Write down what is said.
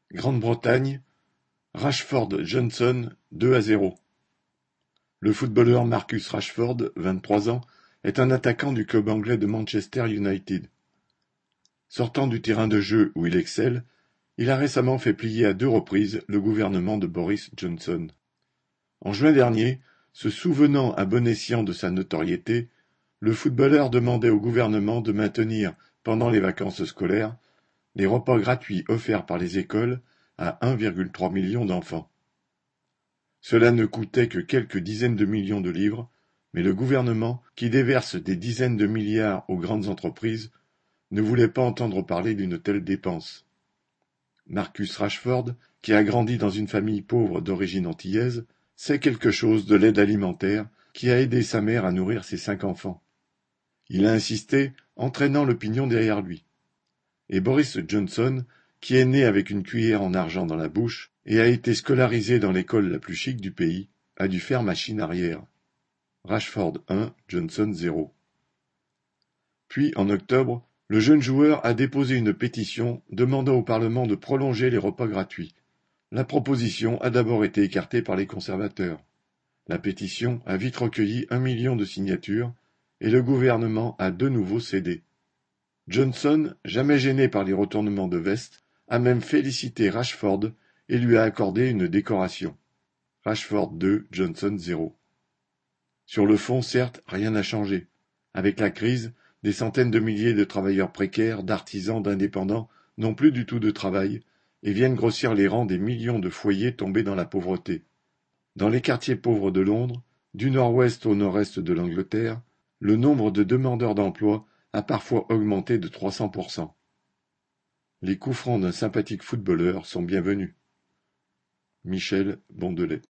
Grande-Bretagne, Rashford-Johnson 2-0. Le footballeur Marcus Rashford, 23 ans, est un attaquant du club anglais de Manchester United. Sortant du terrain de jeu où il excelle, il a récemment fait plier à 2 reprises le gouvernement de Boris Johnson. En juin dernier, se souvenant à bon escient de sa notoriété, le footballeur demandait au gouvernement de maintenir, pendant les vacances scolaires, les repas gratuits offerts par les écoles à 1,3 million d'enfants. Cela ne coûtait que quelques dizaines de millions de livres, mais le gouvernement, qui déverse des dizaines de milliards aux grandes entreprises, ne voulait pas entendre parler d'une telle dépense. Marcus Rashford, qui a grandi dans une famille pauvre d'origine antillaise, sait quelque chose de l'aide alimentaire qui a aidé sa mère à nourrir ses 5 enfants. Il a insisté, entraînant l'opinion derrière lui. Et Boris Johnson, qui est né avec une cuillère en argent dans la bouche et a été scolarisé dans l'école la plus chic du pays, a dû faire machine arrière. Rashford 1, Johnson 0. Puis, en octobre, le jeune joueur a déposé une pétition demandant au Parlement de prolonger les repas gratuits. La proposition a d'abord été écartée par les conservateurs. La pétition a vite recueilli 1 million de signatures et le gouvernement a de nouveau cédé. Johnson, jamais gêné par les retournements de veste, a même félicité Rashford et lui a accordé une décoration. Rashford 2, Johnson 0. Sur le fond, certes, rien n'a changé. Avec la crise, des centaines de milliers de travailleurs précaires, d'artisans, d'indépendants n'ont plus du tout de travail et viennent grossir les rangs des millions de foyers tombés dans la pauvreté. Dans les quartiers pauvres de Londres, du nord-ouest au nord-est de l'Angleterre, le nombre de demandeurs d'emploi a parfois augmenté de 300%. Les coups francs d'un sympathique footballeur sont bienvenus. Michel Bondelet.